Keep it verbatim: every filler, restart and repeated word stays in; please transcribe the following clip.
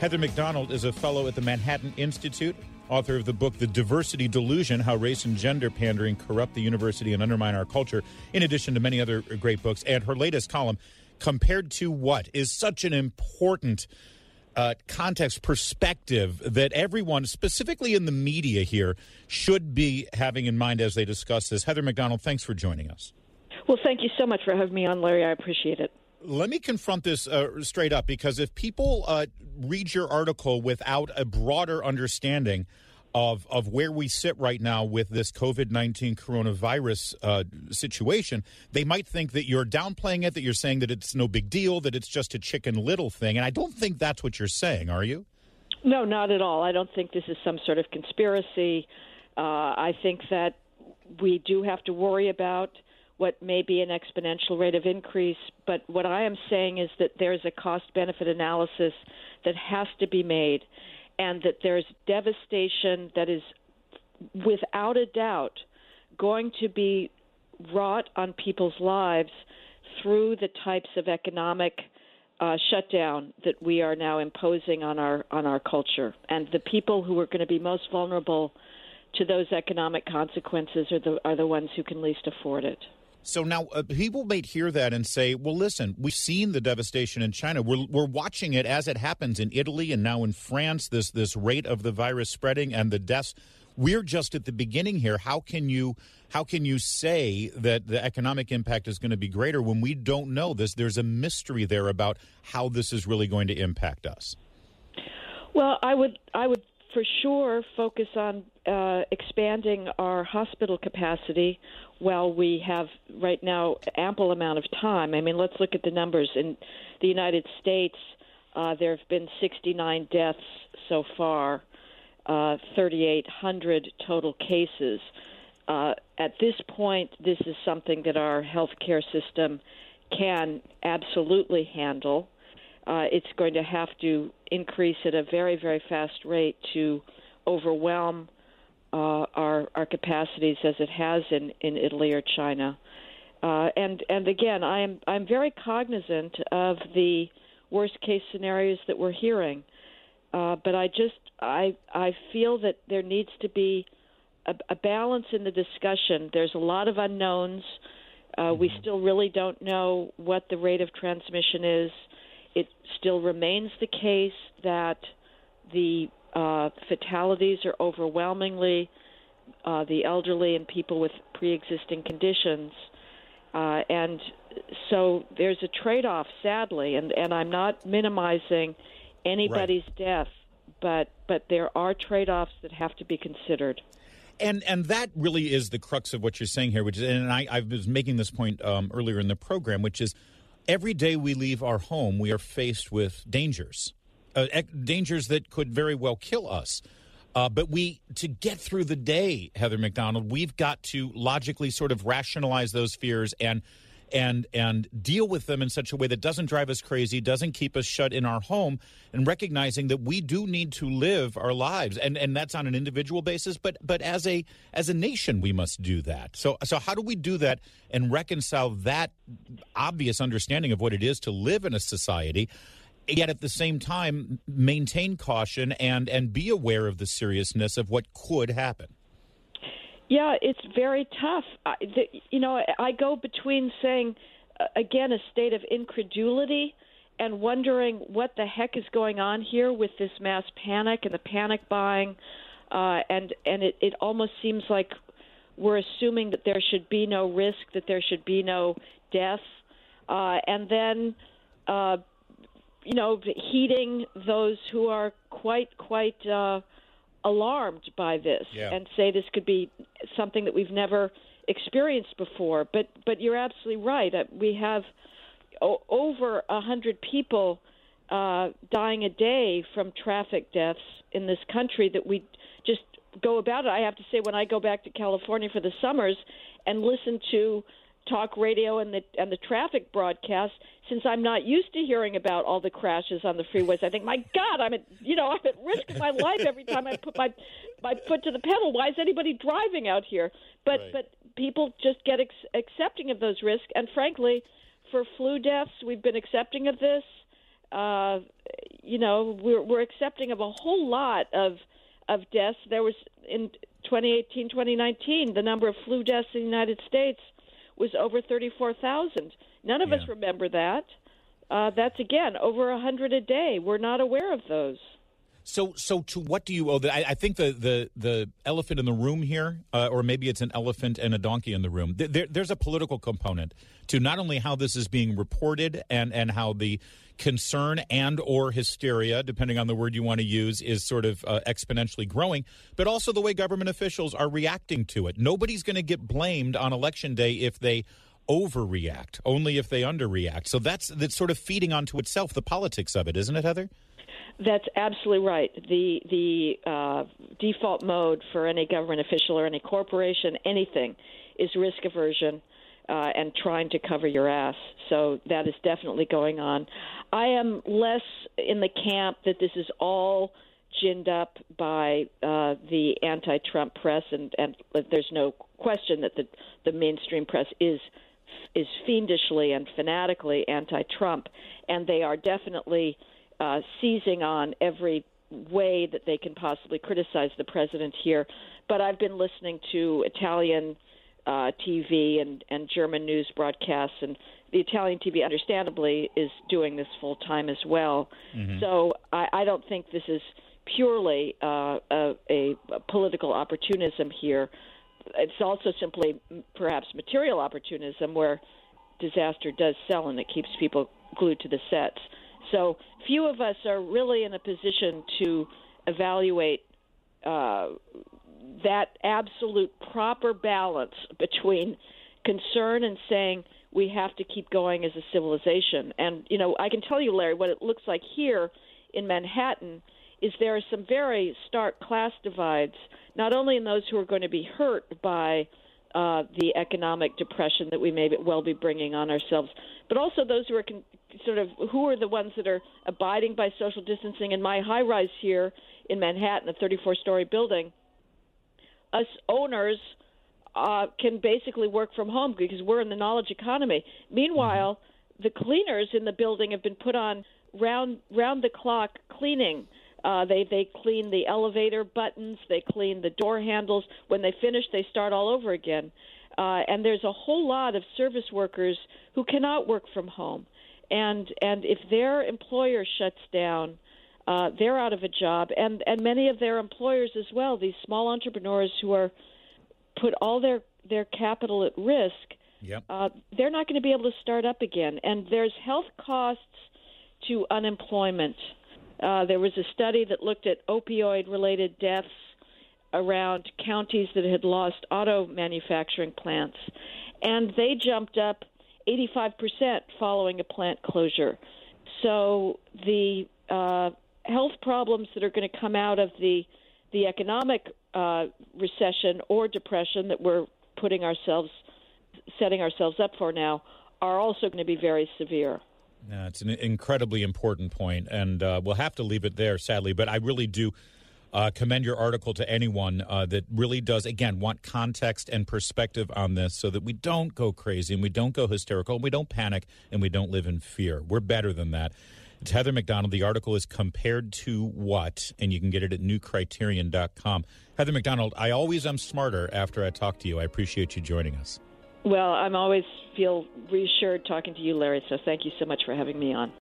Heather Mac Donald is a fellow at the Manhattan Institute, author of the book The Diversity Delusion, How Race and Gender Pandering Corrupt the University and Undermine Our Culture, in addition to many other great books. And her latest column, Compared to What, is such an important uh, context perspective that everyone, specifically in the media here, should be having in mind as they discuss this. Heather Mac Donald, thanks for joining us. Well, thank you so much for having me on, Larry. I appreciate it. Let me confront this uh, straight up, because if people uh, read your article without a broader understanding of of where we sit right now with this COVID nineteen coronavirus uh, situation, they might think that you're downplaying it, that you're saying that it's no big deal, that it's just a Chicken Little thing. And I don't think that's what you're saying, are you? No, not at all. I don't think this is some sort of conspiracy. Uh, I think that we do have to worry about what may be an exponential rate of increase. But what I am saying is that there's a cost-benefit analysis that has to be made, and that there's devastation that is, without a doubt, going to be wrought on people's lives through the types of economic uh, shutdown that we are now imposing on our on our culture. And the people who are going to be most vulnerable to those economic consequences are the are the ones who can least afford it. So now uh, people may hear that and say, well, listen, we've seen the devastation in China. We're we're watching it as it happens in Italy and now in France, this this rate of the virus spreading and the deaths. We're just at the beginning here. How can you how can you say that the economic impact is going to be greater when we don't know this? There's a mystery there about how this is really going to impact us. Well, I would I would for sure focus on uh, expanding our hospital capacity while we have right now ample amount of time. I mean, let's look at the numbers. In the United States, uh, there have been sixty-nine deaths so far, uh, thirty-eight hundred total cases. Uh, at this point, this is something that our healthcare system can absolutely handle. Uh, it's going to have to increase at a very, very fast rate to overwhelm uh, our our capacities as it has in, in Italy or China. Uh, and and again, I'm I'm very cognizant of the worst case scenarios that we're hearing, uh, but I just I I feel that there needs to be a, a balance in the discussion. There's a lot of unknowns. Uh, we still really don't know what the rate of transmission is. It still remains the case that the uh, fatalities are overwhelmingly uh, the elderly and people with pre-existing conditions. Uh, and so there's a trade-off, sadly, and, and I'm not minimizing anybody's right. death, but but there are trade-offs that have to be considered. And and that really is the crux of what you're saying here, which is, and I, I was making this point um, earlier in the program, which is, every day we leave our home, we are faced with dangers, uh, dangers that could very well kill us. Uh, but we, to get through the day, Heather Mac Donald, we've got to logically sort of rationalize those fears and and and deal with them in such a way that doesn't drive us crazy, doesn't keep us shut in our home, and recognizing that we do need to live our lives, and and that's on an individual basis, but but as a as a nation we must do that. So so how do we do that and reconcile that obvious understanding of what it is to live in a society, yet at the same time maintain caution and and be aware of the seriousness of what could happen? Yeah, it's very tough. I, the, you know, I go between saying, uh, again, a state of incredulity and wondering what the heck is going on here with this mass panic and the panic buying. Uh, and and it, it almost seems like we're assuming that there should be no risk, that there should be no death. Uh, and then, uh, you know, heeding those who are quite, quite... Uh, alarmed by this yeah. and say this could be something that we've never experienced before. But but you're absolutely right. Uh, we have o- over a hundred people uh, dying a day from traffic deaths in this country that we just go about it. I have to say, when I go back to California for the summers and listen to talk radio and the and the traffic broadcast, since I'm not used to hearing about all the crashes on the freeways, I think, my God, I'm at you know I'm at risk of my life every time I put my my foot to the pedal. Why is anybody driving out here? But right. but people just get ex- accepting of those risks, and frankly, for flu deaths, we've been accepting of this. uh, you know, we're, we're accepting of a whole lot of of deaths. There was in twenty eighteen, twenty nineteen, the number of flu deaths in the United States was over thirty-four thousand. None of yeah. us remember that. Uh, that's, again, over one hundred a day. We're not aware of those. So, so to what do you owe? The, I, I think the, the, the elephant in the room here, uh, or maybe it's an elephant and a donkey in the room. There, there's a political component to not only how this is being reported and, and how the concern and or hysteria, depending on the word you want to use, is sort of uh, exponentially growing, but also the way government officials are reacting to it. Nobody's going to get blamed on Election Day if they overreact, only if they underreact. So that's that's sort of feeding onto itself, the politics of it, isn't it, Heather? That's absolutely right. The the uh, default mode for any government official or any corporation, anything, is risk aversion uh, and trying to cover your ass. So that is definitely going on. I am less in the camp that this is all ginned up by uh, the anti-Trump press, and, and there's no question that the, the mainstream press is is fiendishly and fanatically anti-Trump, and they are definitely Uh, seizing on every way that they can possibly criticize the president here. But I've been listening to Italian uh, T V and, and German news broadcasts, and the Italian T V, understandably, is doing this full time as well. Mm-hmm. So I, I don't think this is purely uh, a, a political opportunism here. It's also simply perhaps material opportunism, where disaster does sell and it keeps people glued to the sets. So few of us are really in a position to evaluate uh, that absolute proper balance between concern and saying we have to keep going as a civilization. And, you know, I can tell you, Larry, what it looks like here in Manhattan is there are some very stark class divides, not only in those who are going to be hurt by uh, the economic depression that we may well be bringing on ourselves, but also those who are con- sort of who are the ones that are abiding by social distancing. In my high-rise here in Manhattan, a thirty-four story building, us owners uh, can basically work from home because we're in the knowledge economy. Meanwhile, mm-hmm. the cleaners in the building have been put on round round the clock cleaning. Uh, they they clean the elevator buttons, they clean the door handles. When they finish, they start all over again. Uh, and there's a whole lot of service workers who cannot work from home. And and if their employer shuts down, uh, they're out of a job. And, and many of their employers as well, these small entrepreneurs who are put all their, their capital at risk, yep. uh, they're not going to be able to start up again. And there's health costs to unemployment. Uh, there was a study that looked at opioid-related deaths around counties that had lost auto manufacturing plants, and they jumped up eighty-five percent following a plant closure. So the uh, health problems that are going to come out of the the economic uh, recession or depression that we're putting ourselves, setting ourselves up for now, are also going to be very severe. Yeah, it's an incredibly important point, and uh, we'll have to leave it there, sadly. But I really do uh, commend your article to anyone uh, that really does, again, want context and perspective on this so that we don't go crazy and we don't go hysterical and we don't panic and we don't live in fear. We're better than that. It's Heather Mac Donald. The article is Compared to What, and you can get it at new criterion dot com. Heather Mac Donald, I always am smarter after I talk to you. I appreciate you joining us. Well, I'm always feel reassured talking to you, Larry, so thank you so much for having me on.